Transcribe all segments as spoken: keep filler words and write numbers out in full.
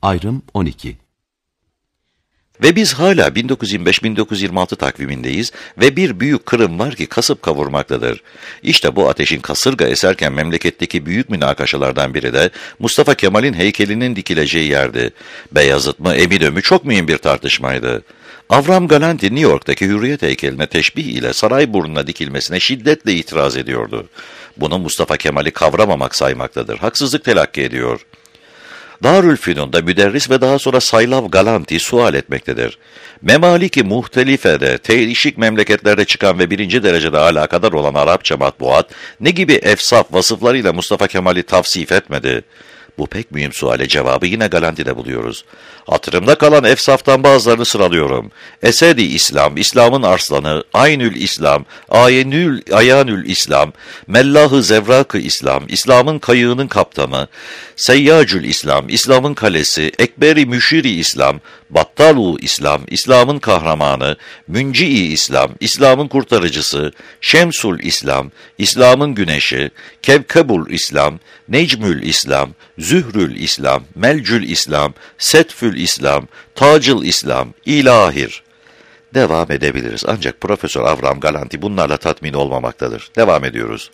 Ayrım on iki. Ve biz hala bin dokuz yüz yirmi beş bin dokuz yüz yirmi altı takvimindeyiz ve bir büyük kırım var ki kasıp kavurmaktadır. İşte bu ateşin kasırga eserken memleketteki büyük münakaşalardan biri de Mustafa Kemal'in heykelinin dikileceği yerdi. Beyazıt mı, Eminönü mü çok mühim bir tartışmaydı. Avram Galanti New York'taki Hürriyet heykeline teşbih ile Sarayburnu'na dikilmesine şiddetle itiraz ediyordu. Bunu Mustafa Kemal'i kavramamak saymaktadır. Haksızlık telakki ediyor. Darülfünun'da müderris ve daha sonra Saylav Galanti sual etmektedir. Memaliki muhtelifede, değişik memleketlerde çıkan ve birinci derecede alakadar olan Arapça matbuat, ne gibi efsaf vasıflarıyla Mustafa Kemal'i tavsif etmedi? Bu pek mühim suale cevabı yine Galanti'de buluyoruz. Hatırımda kalan efsaftan bazılarını sıralıyorum. Esed-i İslam, İslam'ın arslanı, Aynül İslam, Ayenül, Ayanül İslam, Mellah-ı Zevrak-ı İslam, İslam'ın kayığının kaptanı, Seyyacül İslam, İslam'ın kalesi, Ekber-i Müşiri İslam, Battalu İslam, İslam'ın kahramanı, Münci-i İslam, İslam'ın kurtarıcısı, Şemsul İslam, İslam'ın güneşi, Kevkebul İslam, Necmül İslam, Zührül İslam, Melcül İslam, Setfül İslam, Tacıl İslam, İlahir. Devam edebiliriz. Ancak Profesör Avram Galanti bunlarla tatmin olmamaktadır. Devam ediyoruz.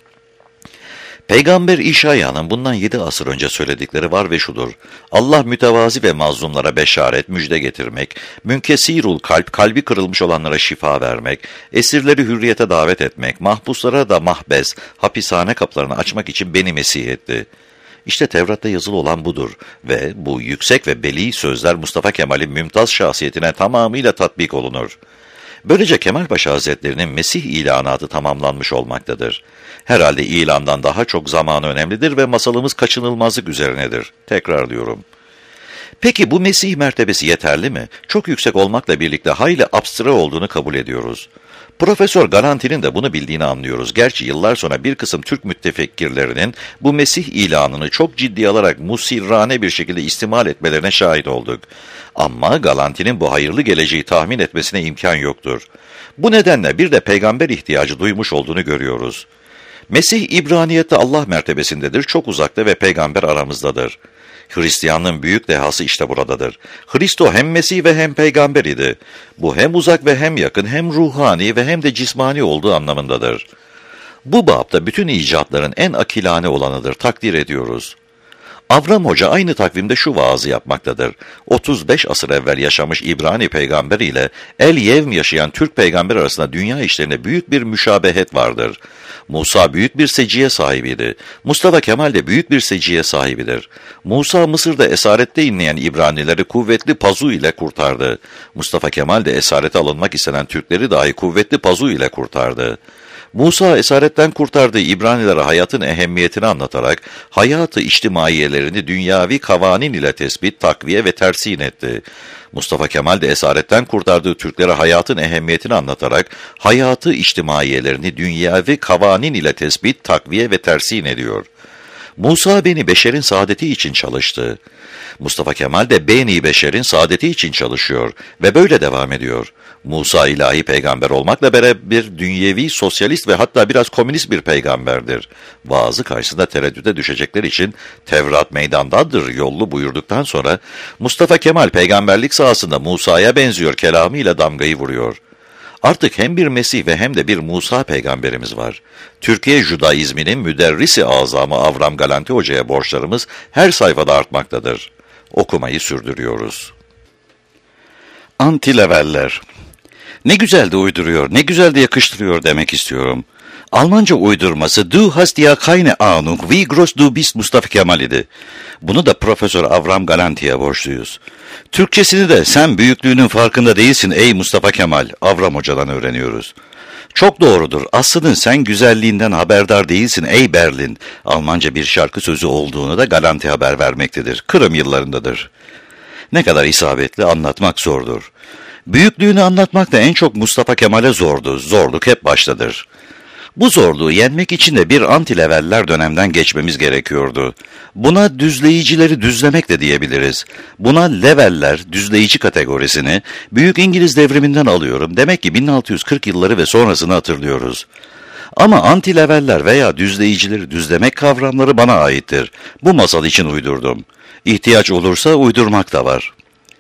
Peygamber İşaya'nın bundan yedi asır önce söyledikleri var ve şudur: Allah mütevazi ve mazlumlara beşaret, müjde getirmek, münkesirul kalp, kalbi kırılmış olanlara şifa vermek, esirleri hürriyete davet etmek, mahpuslara da mahbes, hapishane kapılarını açmak için beni mesih etti. İşte Tevrat'ta yazılı olan budur ve bu yüksek ve beli sözler Mustafa Kemal'in mümtaz şahsiyetine tamamıyla tatbik olunur. Böylece Kemal Paşa Hazretleri'nin Mesih ilanatı tamamlanmış olmaktadır. Herhalde ilandan daha çok zamanı önemlidir ve masalımız kaçınılmazlık üzerinedir. Tekrarlıyorum. Peki bu Mesih mertebesi yeterli mi? Çok yüksek olmakla birlikte hayli abstre olduğunu kabul ediyoruz. Profesör Galanti'nin de bunu bildiğini anlıyoruz. Gerçi yıllar sonra bir kısım Türk müttefekkirlerinin bu Mesih ilanını çok ciddi alarak musirrane bir şekilde istimal etmelerine şahit olduk. Ama Galanti'nin bu hayırlı geleceği tahmin etmesine imkan yoktur. Bu nedenle bir de peygamber ihtiyacı duymuş olduğunu görüyoruz. Mesih İbraniyet'te Allah mertebesindedir, çok uzakta ve peygamber aramızdadır. Hristiyanlığın büyük dehası işte buradadır. Hristo hem Mesih ve hem peygamber idi. Bu hem uzak ve hem yakın, hem ruhani ve hem de cismani olduğu anlamındadır. Bu bapta bütün icatların en akilane olanıdır, takdir ediyoruz. Avram Hoca aynı takvimde şu vaazı yapmaktadır. otuz beş asır evvel yaşamış İbrani peygamber ile El Yevm yaşayan Türk peygamber arasında dünya işlerinde büyük bir müşabehet vardır. Musa büyük bir seciye sahibiydi. Mustafa Kemal de büyük bir seciye sahibidir. Musa Mısır'da esarette inleyen İbranileri kuvvetli pazu ile kurtardı. Mustafa Kemal de esarete alınmak istenen Türkleri dahi kuvvetli pazu ile kurtardı. Musa esaretten kurtardığı İbranilere hayatın ehemmiyetini anlatarak hayatı içtimaiyelerini dünyavi kavanin ile tespit, takviye ve tersin etti. Mustafa Kemal de esaretten kurtardığı Türklere hayatın ehemmiyetini anlatarak hayatı içtimaiyelerini dünyavi kavanin ile tespit, takviye ve tersin ediyor. Musa beni beşerin saadeti için çalıştı. Mustafa Kemal de beni beşerin saadeti için çalışıyor ve böyle devam ediyor. Musa ilahi peygamber olmakla beraber dünyevi, sosyalist ve hatta biraz komünist bir peygamberdir. Vaazı karşısında tereddüte düşecekler için Tevrat meydandadır yollu buyurduktan sonra Mustafa Kemal peygamberlik sahasında Musa'ya benziyor kelamıyla damgayı vuruyor. Artık hem bir Mesih ve hem de bir Musa peygamberimiz var. Türkiye Judaizminin müderrisi azamı Avram Galanti Hoca'ya borçlarımız her sayfada artmaktadır. Okumayı sürdürüyoruz. Antileveller. Ne güzel de uyduruyor, ne güzel de yakıştırıyor demek istiyorum. Almanca uydurması Du hast ja keine Ahnung, wie groß du bist Mustafa Kemal idi. Bunu da Profesör Avram Galanti'ye borçluyuz. Türkçesini de sen büyüklüğünün farkında değilsin ey Mustafa Kemal, Avram Hoca'dan öğreniyoruz. Çok doğrudur, aslının sen güzelliğinden haberdar değilsin ey Berlin. Almanca bir şarkı sözü olduğunu da Galanti haber vermektedir. Kırım yıllarındadır. Ne kadar isabetli, anlatmak zordur. Büyüklüğünü anlatmak da en çok Mustafa Kemal'e zordu, zorluk hep baştadır. Bu zorluğu yenmek için de bir antileveller dönemden geçmemiz gerekiyordu. Buna düzleyicileri düzlemek de diyebiliriz. Buna leveller, düzleyici kategorisini Büyük İngiliz Devriminden alıyorum. Demek ki bin altı yüz kırk yılları ve sonrasını hatırlıyoruz. Ama antileveller veya düzleyicileri düzlemek kavramları bana aittir. Bu masal için uydurdum. İhtiyaç olursa uydurmak da var.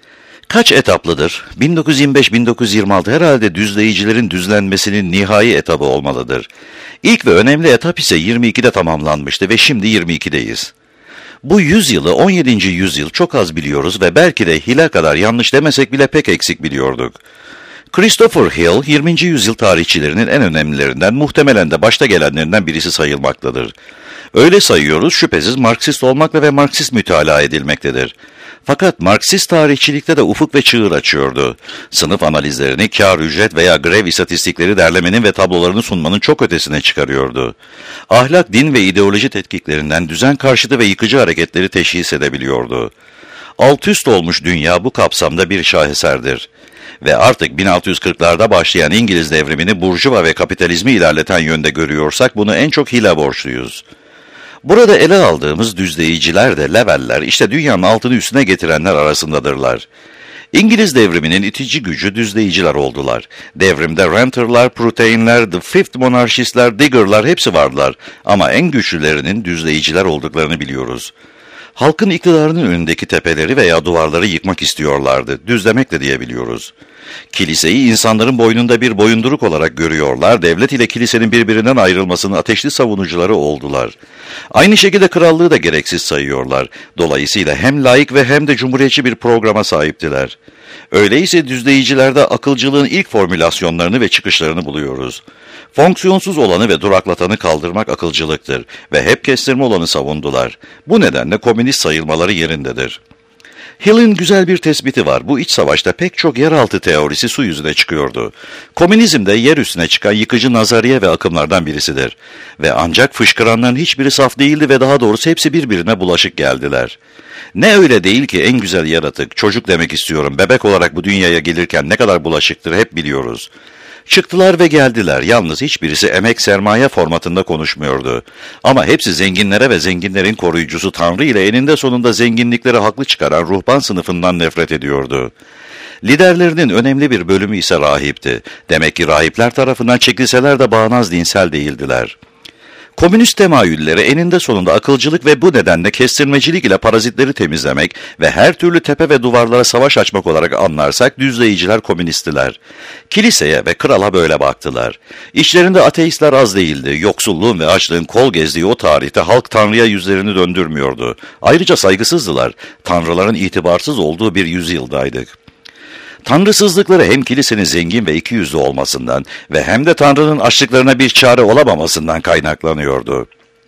Kaç etaplıdır? bin dokuz yüz yirmi beş bin dokuz yüz yirmi altı herhalde düzleyicilerin düzlenmesinin nihai etabı olmalıdır. İlk ve önemli etap ise yirmi ikide tamamlanmıştı ve şimdi yirmi ikideyiz. Bu yüzyılı on yedinci yüzyıl çok az biliyoruz ve belki de Hill'e kadar yanlış demesek bile pek eksik biliyorduk. Christopher Hill, yirminci yüzyıl tarihçilerinin en önemlilerinden, muhtemelen de başta gelenlerinden birisi sayılmaktadır. Öyle sayıyoruz, şüphesiz Marksist olmakla ve Marksist mütalaa edilmektedir. Fakat Marksist tarihçilikte de ufuk ve çığır açıyordu. Sınıf analizlerini, kar, ücret veya grev istatistikleri derlemenin ve tablolarını sunmanın çok ötesine çıkarıyordu. Ahlak, din ve ideoloji tetkiklerinden düzen karşıtı ve yıkıcı hareketleri teşhis edebiliyordu. Alt üst olmuş dünya bu kapsamda bir şaheserdir. Ve artık bin altı yüz kırklarda başlayan İngiliz devrimini burjuva ve kapitalizmi ilerleten yönde görüyorsak bunu en çok Hill'e borçluyuz. Burada ele aldığımız düzleyiciler de leveller işte dünyanın altını üstüne getirenler arasındadırlar. İngiliz devriminin itici gücü düzleyiciler oldular. Devrimde Ranter'lar, Proteinler, The Fifth Monarchist'ler, Digger'lar hepsi vardılar ama en güçlülerinin düzleyiciler olduklarını biliyoruz. Halkın iktidarının önündeki tepeleri veya duvarları yıkmak istiyorlardı, düzlemek de diyebiliyoruz. Kiliseyi insanların boynunda bir boyunduruk olarak görüyorlar, devlet ile kilisenin birbirinden ayrılmasının ateşli savunucuları oldular. Aynı şekilde krallığı da gereksiz sayıyorlar. Dolayısıyla hem laik ve hem de cumhuriyetçi bir programa sahiptiler. Öyleyse düzleyicilerde akılcılığın ilk formülasyonlarını ve çıkışlarını buluyoruz. Fonksiyonsuz olanı ve duraklatanı kaldırmak akılcılıktır ve hep kestirme olanı savundular. Bu nedenle komünist sayılmaları yerindedir. Hill'in güzel bir tespiti var. Bu iç savaşta pek çok yeraltı teorisi su yüzüne çıkıyordu. Komünizm de yer üstüne çıkan yıkıcı nazariye ve akımlardan birisidir. Ve ancak fışkıranların hiçbiri saf değildi ve daha doğrusu hepsi birbirine bulaşık geldiler. Ne öyle değil ki en güzel yaratık, çocuk demek istiyorum, bebek olarak bu dünyaya gelirken ne kadar bulaşıktır hep biliyoruz. Çıktılar ve geldiler. Yalnız hiçbirisi emek sermaye formatında konuşmuyordu. Ama hepsi zenginlere ve zenginlerin koruyucusu Tanrı ile eninde sonunda zenginlikleri haklı çıkaran ruhban sınıfından nefret ediyordu. Liderlerinin önemli bir bölümü ise rahipti. Demek ki rahipler tarafından çekilseler de bağnaz dinsel değildiler. Komünist temayülleri eninde sonunda akılcılık ve bu nedenle kestirmecilik ile parazitleri temizlemek ve her türlü tepe ve duvarlara savaş açmak olarak anlarsak düzleyiciler komünisttiler. Kiliseye ve krala böyle baktılar. İçlerinde ateistler az değildi. Yoksulluğun ve açlığın kol gezdiği o tarihte halk Tanrı'ya yüzlerini döndürmüyordu. Ayrıca saygısızdılar. Tanrıların itibarsız olduğu bir yüzyıldaydık. Tanrısızlıkları hem kilisenin zengin ve ikiyüzlü olmasından ve hem de Tanrı'nın açlıklarına bir çare olamamasından kaynaklanıyordu.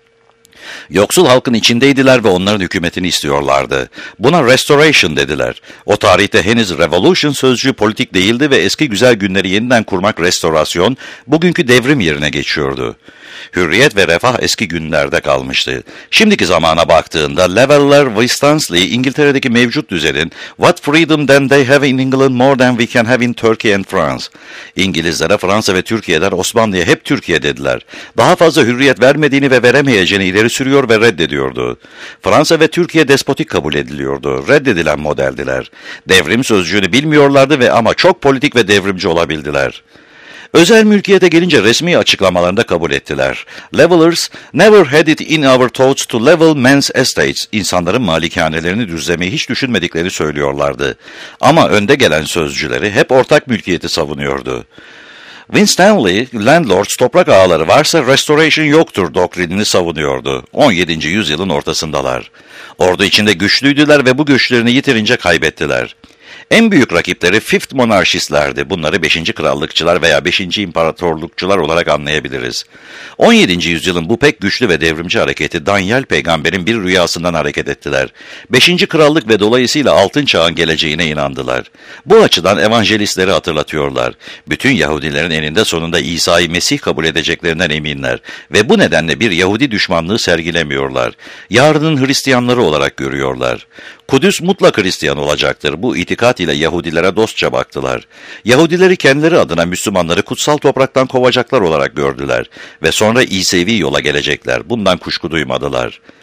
Yoksul halkın içindeydiler ve onların hükümetini istiyorlardı. Buna restoration dediler. O tarihte henüz revolution sözcüğü politik değildi ve eski güzel günleri yeniden kurmak restorasyon, bugünkü devrim yerine geçiyordu. Hürriyet ve refah eski günlerde kalmıştı. Şimdiki zamana baktığında Leveller ve Stanley İngiltere'deki mevcut düzenin "What freedom then they have in England more than we can have in Turkey and France." İngilizlere Fransa ve Türkiye'den Osmanlı'ya hep Türkiye dediler. Daha fazla hürriyet vermediğini ve veremeyeceğini ileri sürüyor ve reddediyordu. Fransa ve Türkiye despotik kabul ediliyordu. Reddedilen modeldiler. Devrim sözcüğünü bilmiyorlardı ve ama çok politik ve devrimci olabildiler. Özel mülkiyete gelince resmi açıklamalarında kabul ettiler. Levelers never had it in our thoughts to level men's estates. İnsanların malikanelerini düzlemeyi hiç düşünmediklerini söylüyorlardı. Ama önde gelen sözcüleri hep ortak mülkiyeti savunuyordu. Winstanley, landlords toprak ağaları varsa restoration yoktur doktrinini savunuyordu. on yedinci yüzyılın ortasındalar. Ordu içinde güçlüydüler ve bu güçlerini yitirince kaybettiler. En büyük rakipleri Fifth Monarchist'lerdi. Bunları beşinci krallıkçılar veya beşinci imparatorlukçular olarak anlayabiliriz. on yedinci yüzyılın bu pek güçlü ve devrimci hareketi Daniel peygamberin bir rüyasından hareket ettiler. beşinci krallık ve dolayısıyla altın çağın geleceğine inandılar. Bu açıdan evangelistleri hatırlatıyorlar. Bütün Yahudilerin eninde sonunda İsa'yı Mesih kabul edeceklerinden eminler ve bu nedenle bir Yahudi düşmanlığı sergilemiyorlar. Yarının Hristiyanları olarak görüyorlar. Kudüs mutlak Hristiyan olacaktır. Bu itikat ile Yahudilere dostça baktılar. Yahudileri kendileri adına Müslümanları kutsal topraktan kovacaklar olarak gördüler ve sonra İsevi yola gelecekler. Bundan kuşku duymadılar.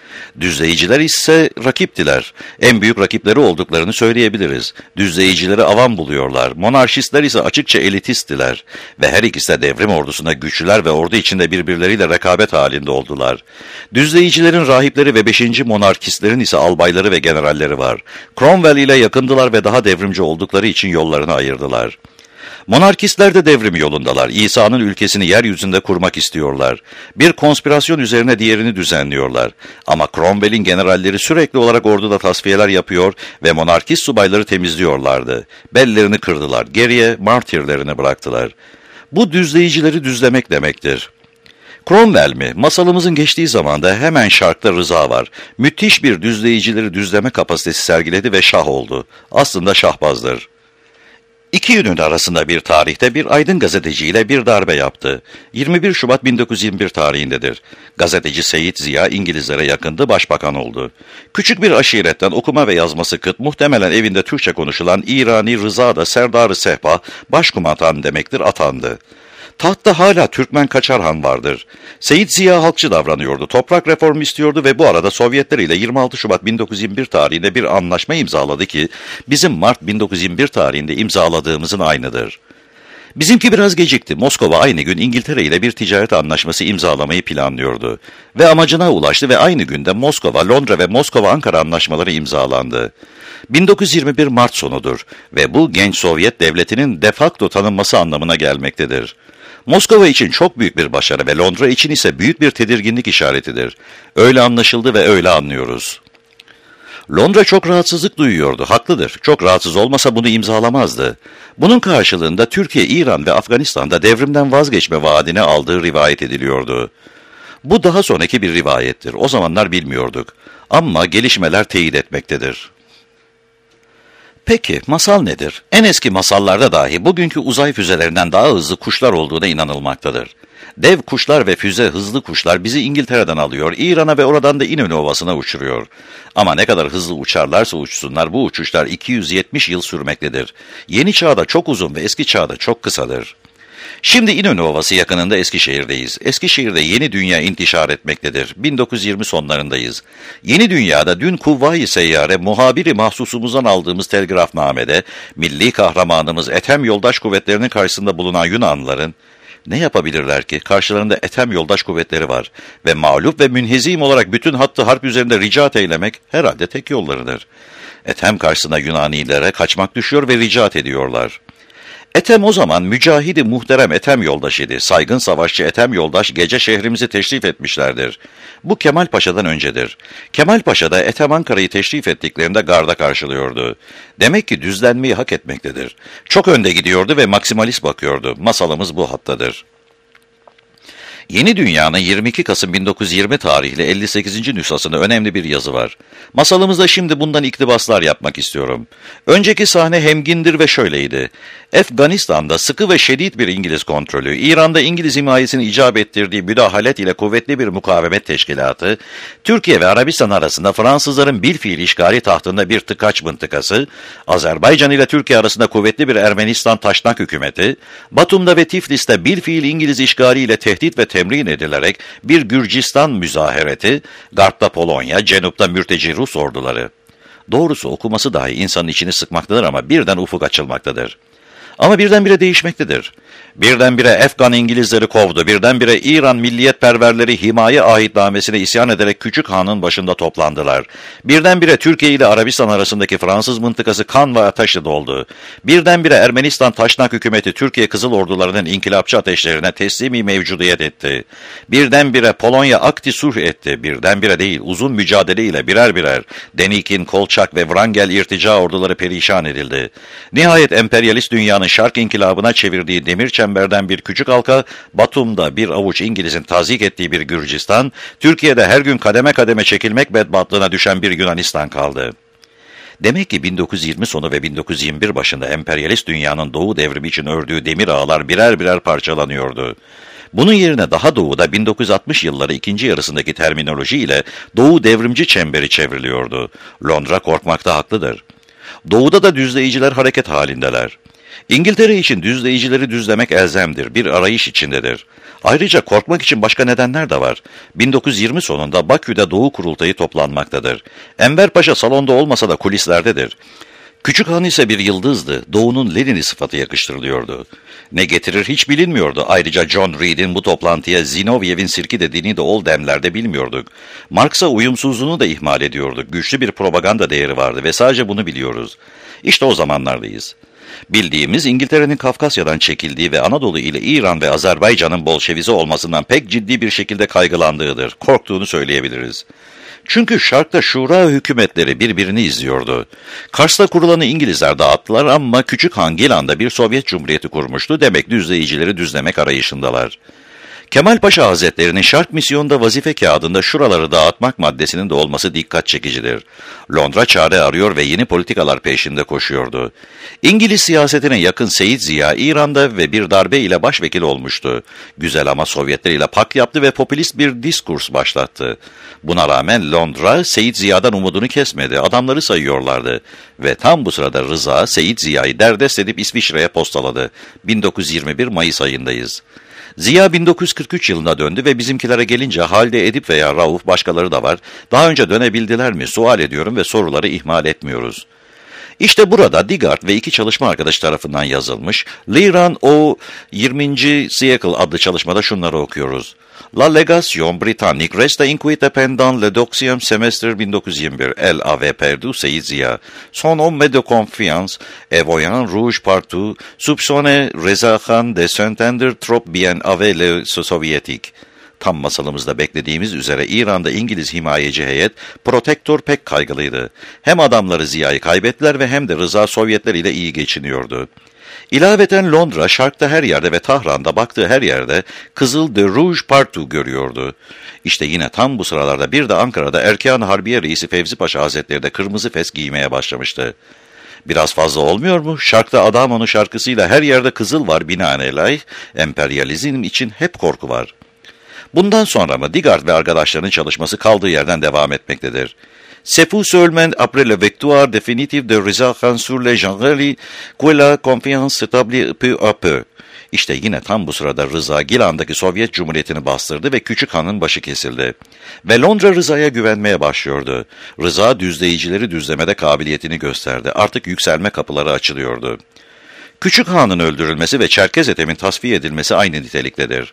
Düzleyiciler ise rakiptiler. En büyük rakipleri olduklarını söyleyebiliriz. Düzleyicileri avam buluyorlar. Monarşistler ise açıkça elitisttiler. Ve her ikisi de devrim ordusunda güçlüler ve ordu içinde birbirleriyle rekabet halinde oldular. Düzleyicilerin rahipleri ve beşinci monarkistlerin ise albayları ve generalleri var. Cromwell ile yakındılar ve daha devrimci oldukları için yollarını ayırdılar. Monarkistler de devrim yolundalar. İsa'nın ülkesini yeryüzünde kurmak istiyorlar. Bir konspirasyon üzerine diğerini düzenliyorlar. Ama Cromwell'in generalleri sürekli olarak orduda tasfiyeler yapıyor ve monarkist subayları temizliyorlardı. Bellerini kırdılar. Geriye martirlerini bıraktılar. Bu düzleyicileri düzlemek demektir. Cromwell mi? Masalımızın geçtiği zamanda hemen şarkta Rıza var. Müthiş bir düzleyicileri düzleme kapasitesi sergiledi ve şah oldu. Aslında şahbazdır. İki yönün arasında bir tarihte bir aydın gazeteciyle bir darbe yaptı. yirmi bir Şubat bin dokuz yüz yirmi bir tarihindedir. Gazeteci Seyit Ziya İngilizlere yakındı, başbakan oldu. Küçük bir aşiretten okuma ve yazması kıt, muhtemelen evinde Türkçe konuşulan İrani Rıza da Serdar-ı Sehpa, başkumandan demektir, atandı. Tahtta hala Türkmen Kaçarhan vardır. Seyit Ziya halkçı davranıyordu, toprak reformu istiyordu ve bu arada Sovyetler ile yirmi altı Şubat bin dokuz yüz yirmi bir tarihinde bir anlaşma imzaladı ki bizim Mart bin dokuz yüz yirmi bir tarihinde imzaladığımızın aynıdır. Bizimki biraz gecikti. Moskova aynı gün İngiltere ile bir ticaret anlaşması imzalamayı planlıyordu. Ve amacına ulaştı ve aynı günde Moskova, Londra ve Moskova-Ankara anlaşmaları imzalandı. bin dokuz yüz yirmi bir Mart sonudur ve bu genç Sovyet devletinin de facto tanınması anlamına gelmektedir. Moskova için çok büyük bir başarı ve Londra için ise büyük bir tedirginlik işaretidir. Öyle anlaşıldı ve öyle anlıyoruz. Londra çok rahatsızlık duyuyordu, haklıdır. Çok rahatsız olmasa bunu imzalamazdı. Bunun karşılığında Türkiye, İran ve Afganistan'da devrimden vazgeçme vaadini aldığı rivayet ediliyordu. Bu daha sonraki bir rivayettir. O zamanlar bilmiyorduk. Ama gelişmeler teyit etmektedir. Peki, masal nedir? En eski masallarda dahi bugünkü uzay füzelerinden daha hızlı kuşlar olduğuna inanılmaktadır. Dev kuşlar ve füze hızlı kuşlar bizi İngiltere'den alıyor, İran'a ve oradan da İnönü Ovası'na uçuruyor. Ama ne kadar hızlı uçarlarsa uçsunlar bu uçuşlar iki yüz yetmiş yıl sürmektedir. Yeni çağda çok uzun ve eski çağda çok kısadır. Şimdi İnönü Ovası yakınında Eskişehir'deyiz. Eskişehir'de yeni dünya intişar etmektedir. bin dokuz yüz yirmi sonlarındayız. Yeni dünyada dün Kuvvayi Seyyare muhabiri mahsusumuzdan aldığımız telgrafnamede milli kahramanımız Ethem Yoldaş Kuvvetleri'nin karşısında bulunan Yunanlıların ne yapabilirler ki? Karşılarında Ethem Yoldaş Kuvvetleri var ve mağlup ve münhezim olarak bütün hattı harp üzerinde ricat eylemek herhalde tek yollarıdır. Ethem karşısında Yunanilere kaçmak düşüyor ve ricat ediyorlar. Ethem o zaman mücahidi muhterem Ethem Yoldaş idi. Saygın savaşçı Ethem Yoldaş gece şehrimizi teşrif etmişlerdir. Bu Kemal Paşa'dan öncedir. Kemal Paşa da Ethem Ankara'yı teşrif ettiklerinde garda karşılıyordu. Demek ki düzlenmeyi hak etmektedir. Çok önde gidiyordu ve maksimalist bakıyordu. Masalımız bu hattadır. Yeni Dünya'nın yirmi iki Kasım bin dokuz yüz yirmi tarihli elli sekizinci nüshasında önemli bir yazı var. Masalımızda şimdi bundan iktibaslar yapmak istiyorum. Önceki sahne hemgindir ve şöyleydi. Afganistan'da sıkı ve şiddet bir İngiliz kontrolü, İran'da İngiliz himayesini icap ettirdiği müdahalet ile kuvvetli bir mukavemet teşkilatı, Türkiye ve Arabistan arasında Fransızların bilfiil işgali tahtında bir tıkaç mıntıkası, Azerbaycan ile Türkiye arasında kuvvetli bir Ermenistan taşnak hükümeti, Batum'da ve Tiflis'te bilfiil İngiliz işgaliyle tehdit ve temrin edilerek bir Gürcistan müzahereti, Garp'ta Polonya, Cenup'ta mürteci Rus orduları. Doğrusu okuması dahi insanın içini sıkmaktadır ama birden ufuk açılmaktadır. Ama birdenbire değişmektedir. Birdenbire Afgan İngilizleri kovdu, birdenbire İran milliyetperverleri himaye ahitnamesine isyan ederek Küçük Han'ın başında toplandılar. Birdenbire Türkiye ile Arabistan arasındaki Fransız mıntıkası kan ve ateşle doldu. Birdenbire Ermenistan taşnak hükümeti Türkiye Kızıl Ordularının inkılapçı ateşlerine teslimi mevcudiyet etti. Birdenbire Polonya akti sulh etti. Birdenbire değil, uzun mücadele ile birer birer Denikin, Kolçak ve Wrangel irtica orduları perişan edildi. Nihayet emperyalist dünyanın Şark İnkılabı'na çevirdiği demir çemberden bir küçük halka, Batum'da bir avuç İngiliz'in tazyik ettiği bir Gürcistan, Türkiye'de her gün kademe kademe çekilmek bedbahtlığına düşen bir Yunanistan kaldı. Demek ki bin dokuz yüz yirmi sonu ve bin dokuz yüz yirmi bir başında emperyalist dünyanın doğu devrimi için ördüğü demir ağlar birer birer parçalanıyordu. Bunun yerine daha doğuda bin dokuz yüz altmış yılları ikinci yarısındaki terminoloji ile doğu devrimci çemberi çevriliyordu. Londra korkmakta haklıdır. Doğuda da düzleyiciler hareket halindeler. İngiltere için düzleyicileri düzlemek elzemdir, bir arayış içindedir. Ayrıca korkmak için başka nedenler de var. bin dokuz yüz yirmi sonunda Bakü'de Doğu Kurultayı toplanmaktadır. Enver Paşa salonda olmasa da kulislerdedir. Küçük Han ise bir yıldızdı, Doğu'nun Lenin'i sıfatı yakıştırılıyordu. Ne getirir hiç bilinmiyordu. Ayrıca John Reed'in bu toplantıya Zinovyev'in sirki dediğini de ol demlerde bilmiyorduk. Marx'a uyumsuzluğunu da ihmal ediyorduk. Güçlü bir propaganda değeri vardı ve sadece bunu biliyoruz. İşte o zamanlardayız. Bildiğimiz İngiltere'nin Kafkasya'dan çekildiği ve Anadolu ile İran ve Azerbaycan'ın Bolşevize olmasından pek ciddi bir şekilde kaygılandığıdır. Korktuğunu söyleyebiliriz. Çünkü Şark'ta Şura hükümetleri birbirini izliyordu. Kars'ta kurulanı İngilizler dağıttılar ama Küçük Han Gilan'da bir Sovyet Cumhuriyeti kurmuştu. Demek düzleyicileri düzlemek arayışındalar. Kemal Paşa Hazretleri'nin Şark misyonunda vazife kağıdında şuraları dağıtmak maddesinin de olması dikkat çekicidir. Londra çare arıyor ve yeni politikalar peşinde koşuyordu. İngiliz siyasetine yakın Seyit Ziya, İran'da ve bir darbe ile başvekil olmuştu. Güzel ama Sovyetler ile pakt yaptı ve popülist bir diskurs başlattı. Buna rağmen Londra, Seyit Ziya'dan umudunu kesmedi, adamları sayıyorlardı. Ve tam bu sırada Rıza, Seyit Ziya'yı derdest edip İsviçre'ye postaladı. bin dokuz yüz yirmi bir Mayıs ayındayız. Ziya bin dokuz yüz kırk üç yılına döndü ve bizimkilere gelince Halide Edip veya Rauf başkaları da var. Daha önce dönebildiler mi? Sual ediyorum ve soruları ihmal etmiyoruz. İşte burada Digard ve iki çalışma arkadaş tarafından yazılmış L'Iran o yirminci siècle adlı çalışmada şunları okuyoruz. La Légation Britannique reste inquiète pendant le douzième semestre bin dokuz yüz yirmi bir. Elle avait perdu Seyit Ziya. Son homme de confiance et voyant rouge partout, soupçonnait Reza Khan de s'entendre trop bien avec les soviétiques. Tam masalımızda beklediğimiz üzere İran'da İngiliz himayeci heyet, protektör pek kaygılıydı. Hem adamları Ziya'yı kaybettiler ve hem de Rıza Sovyetler ile iyi geçiniyordu. İlaveten Londra, Şark'ta her yerde ve Tahran'da baktığı her yerde Kızıl de Rouge Partout görüyordu. İşte yine tam bu sıralarda bir de Ankara'da Erkan Harbiye Reisi Fevzi Paşa Hazretleri de kırmızı fes giymeye başlamıştı. Biraz fazla olmuyor mu? Şark'ta Adamo'nun şarkısıyla her yerde kızıl var binaenaleyh, emperyalizm için hep korku var. Bundan sonra mı Digard ve arkadaşlarının çalışması kaldığı yerden devam etmektedir. C'est pour seulement après la victoire définitive de Reza Khan sur les Jangali que la confiance s'établit peu à peu. İşte yine tam bu sırada Rıza Gilan'daki Sovyet Cumhuriyeti'ni bastırdı ve Küçük Han'ın başı kesildi. Ve Londra Rıza'ya güvenmeye başlıyordu. Rıza düzleyicileri düzlemede kabiliyetini gösterdi. Artık yükselme kapıları açılıyordu. Küçük Han'ın öldürülmesi ve Çerkez Ethem'in tasfiye edilmesi aynı niteliktedir.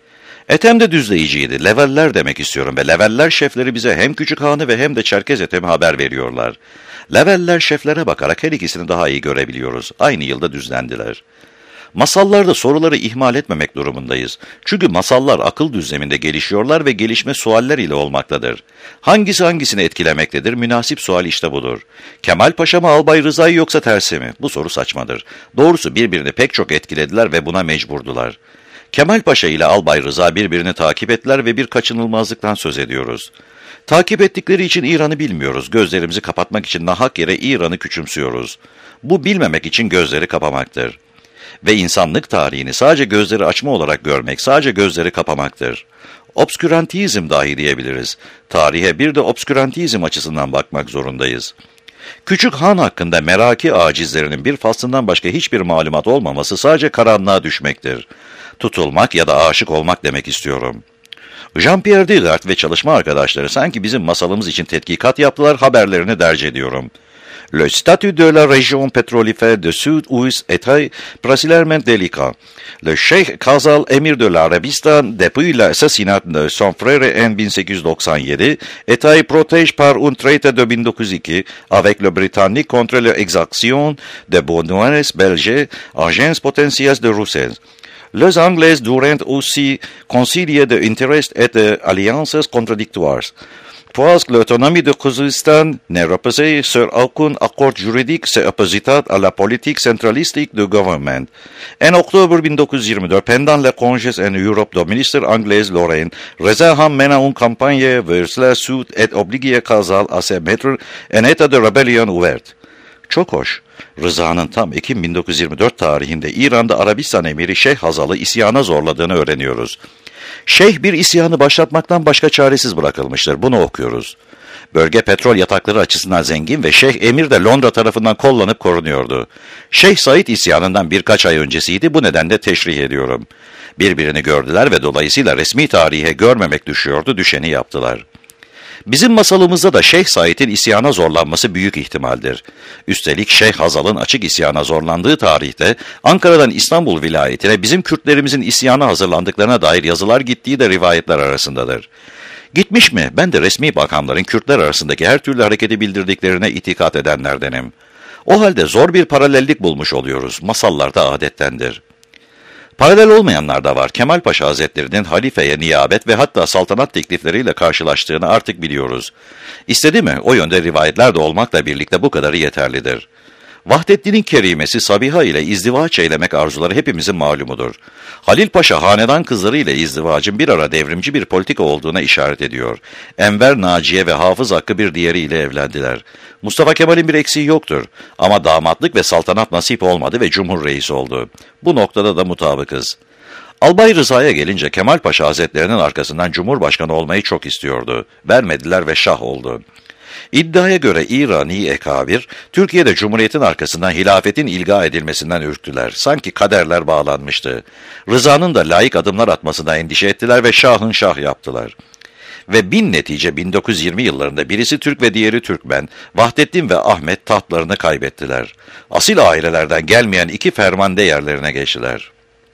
Ethem de düzleyiciydi. Leveller demek istiyorum ve Leveller şefleri bize hem Küçük Han'ı ve hem de Çerkez Ethem'i haber veriyorlar. Leveller şeflere bakarak her ikisini daha iyi görebiliyoruz. Aynı yılda düzlendiler. Masallarda soruları ihmal etmemek durumundayız. Çünkü masallar akıl düzleminde gelişiyorlar ve gelişme sualler ile olmaktadır. Hangisi hangisini etkilemektedir? Münasip sual işte budur. Kemal Paşa mı Albay Rıza'yı yoksa tersi mi? Bu soru saçmadır. Doğrusu birbirini pek çok etkilediler ve buna mecburdular. Kemal Paşa ile Albay Rıza birbirini takip ettiler ve bir kaçınılmazlıktan söz ediyoruz. Takip ettikleri için İran'ı bilmiyoruz. Gözlerimizi kapatmak için nahak yere İran'ı küçümsüyoruz. Bu bilmemek için gözleri kapamaktır. Ve insanlık tarihini sadece gözleri açma olarak görmek, sadece gözleri kapamaktır. Obskürantizm dahi diyebiliriz. Tarihe bir de obskürantizm açısından bakmak zorundayız. Küçük Han hakkında meraki acizlerinin bir faslından başka hiçbir malumat olmaması sadece karanlığa düşmektir. Tutulmak ya da aşık olmak demek istiyorum. Jean-Pierre Digard ve çalışma arkadaşları sanki bizim masalımız için tetkikat yaptılar, haberlerini derc ediyorum. Le statut de la région pétrolifère de Sud-Ouest est particulièrement délicat. Le Cheikh Khazal, émir de l'Arabistan, depuis l'assassinat de son frère en bin sekiz yüz doksan yedi, était protégé par un traité de bin dokuz yüz iki avec le Britannique contre l'exaction de Baudoines belges, agents potentiels de Russie. Les Anglais durent aussi concilier des intérêts et des alliances contradictoires. Parce que l'autonomie de Kyrgyzstan ne repose sur aucun accord juridique, c'est oppositaire à la politique centralistique du gouvernement. En octobre bin dokuz yüz yirmi dört, pendant les congés en Europe de ministre anglaise Lorraine, Reza Khan mena une campagne vers le sud et obligea Khazal à se mettre en état de rébellion ouverte. Çok hoş. Rıza'nın tam Ekim bin dokuz yüz yirmi dört tarihinde İran'da Arabistan emiri Şeyh Hazal'ı isyana zorladığını öğreniyoruz. Şeyh bir isyanı başlatmaktan başka çaresiz bırakılmıştır. Bunu okuyoruz. Bölge petrol yatakları açısından zengin ve Şeyh Emir de Londra tarafından kollanıp korunuyordu. Şeyh Said isyanından birkaç ay öncesiydi, bu nedenle teşrih ediyorum. Birbirini gördüler ve dolayısıyla resmi tarihe görmemek düşüyordu, düşeni yaptılar. Bizim masalımızda da Şeyh Said'in isyana zorlanması büyük ihtimaldir. Üstelik Şeyh Hazal'ın açık isyana zorlandığı tarihte Ankara'dan İstanbul vilayetine bizim Kürtlerimizin isyana hazırlandıklarına dair yazılar gittiği de rivayetler arasındadır. Gitmiş mi? Ben de resmi makamların Kürtler arasındaki her türlü hareketi bildirdiklerine itikat edenlerdenim. O halde zor bir paralellik bulmuş oluyoruz. Masallarda adettendir. Paralel olmayanlar da var. Kemal Paşa Hazretleri'nin halifeye niyabet ve hatta saltanat teklifleriyle karşılaştığını artık biliyoruz. İstedi mi? O yönde rivayetler de olmakla birlikte bu kadarı yeterlidir. Vahdettin'in kerimesi Sabiha ile izdivaç eylemek arzuları hepimizin malumudur. Halil Paşa hanedan kızları ile izdivacın bir ara devrimci bir politika olduğuna işaret ediyor. Enver Naciye ve Hafız Hakkı bir diğeriyle evlendiler. Mustafa Kemal'in bir eksiği yoktur ama damatlık ve saltanat nasip olmadı ve Cumhur Reisi oldu. Bu noktada da mutabıkız. Albay Rıza'ya gelince Kemal Paşa Hazretleri'nin arkasından Cumhurbaşkanı olmayı çok istiyordu. Vermediler ve şah oldu. İddiaya göre İrani ekabir, Türkiye'de Cumhuriyet'in arkasından hilafetin ilga edilmesinden ürktüler. Sanki kaderler bağlanmıştı. Rıza'nın da layık adımlar atmasına endişe ettiler ve şahın şah yaptılar. Ve bin netice bin dokuz yüz yirmi yıllarında birisi Türk ve diğeri Türkmen, Vahdettin ve Ahmet tahtlarını kaybettiler. Asil ailelerden gelmeyen iki fermande yerlerine geçtiler.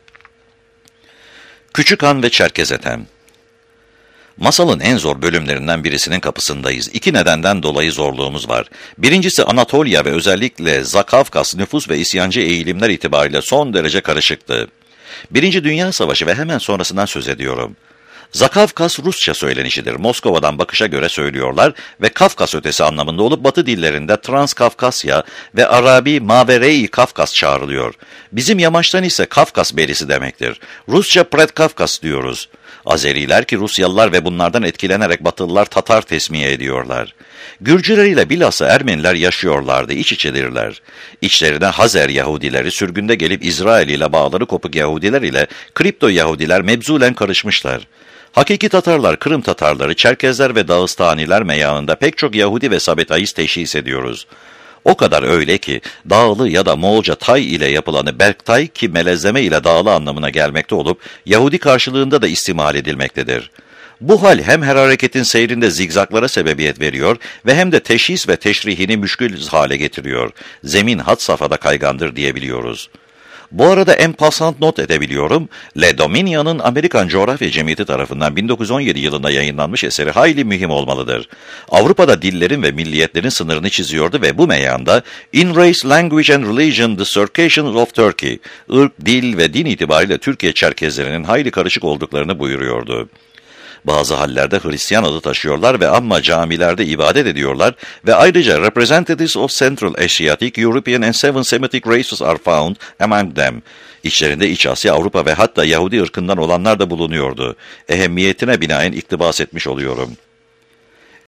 Küçük Han ve Çerkez Ethem. Masalın en zor bölümlerinden birisinin kapısındayız. İki nedenden dolayı zorluğumuz var. Birincisi Anatolia ve özellikle Zakavkas nüfus ve isyancı eğilimler itibariyle son derece karışıktı. Birinci Dünya Savaşı ve hemen sonrasından söz ediyorum. Zakavkas Rusça söylenişidir. Moskova'dan bakışa göre söylüyorlar ve Kafkas ötesi anlamında olup Batı dillerinde Transkafkasya ve Arabi Mavere-i Kafkas çağrılıyor. Bizim yamaçtan ise Kafkas berisi demektir. Rusça Predkafkas diyoruz. Azeriler ki Rusyalılar ve bunlardan etkilenerek Batılılar Tatar tesmiye ediyorlar. Gürcüler ile bilhassa Ermeniler yaşıyorlardı, iç içedirler. İçlerine Hazer Yahudileri sürgünde gelip İsrail ile bağları kopuk Yahudiler ile Kripto Yahudiler mebzulen karışmışlar. Hakiki Tatarlar, Kırım Tatarları, Çerkezler ve Dağıstaniler meyağında pek çok Yahudi ve Sabetayist teşhis ediyoruz. O kadar öyle ki Dağlı ya da Moğolca Tay ile yapılanı Berktay ki melezleme ile Dağlı anlamına gelmekte olup Yahudi karşılığında da istimal edilmektedir. Bu hal hem her hareketin seyrinde zigzaklara sebebiyet veriyor ve hem de teşhis ve teşrihini müşkül hale getiriyor. Zemin had safhada kaygandır diyebiliyoruz. Bu arada en passant not edebiliyorum, Le Dominion'ın Amerikan Coğrafya Cemiyeti tarafından bin dokuz yüz on yedi yılında yayınlanmış eseri hayli mühim olmalıdır. Avrupa'da dillerin ve milliyetlerin sınırını çiziyordu ve bu meyanda In Race, Language and Religion, The Circassians of Turkey, ırk, dil ve din itibariyle Türkiye Çerkezlerinin hayli karışık olduklarını buyuruyordu. Bazı hallerde Hristiyan adı taşıyorlar ve amma camilerde ibadet ediyorlar ve ayrıca Representatives of Central Asiatic, European and Seven Semitic Races are found among them. İçlerinde İç Asya, Avrupa ve hatta Yahudi ırkından olanlar da bulunuyordu. Ehemmiyetine binaen iktibas etmiş oluyorum.